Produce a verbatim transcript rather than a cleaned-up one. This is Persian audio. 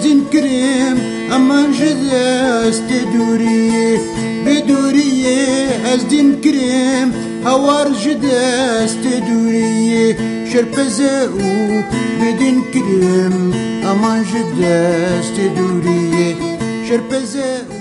دين كريم أما جدست دوري بدوري از دين كريم هوار جدست دوري شربزاو بدين كريم أما جدست دوري شربزاو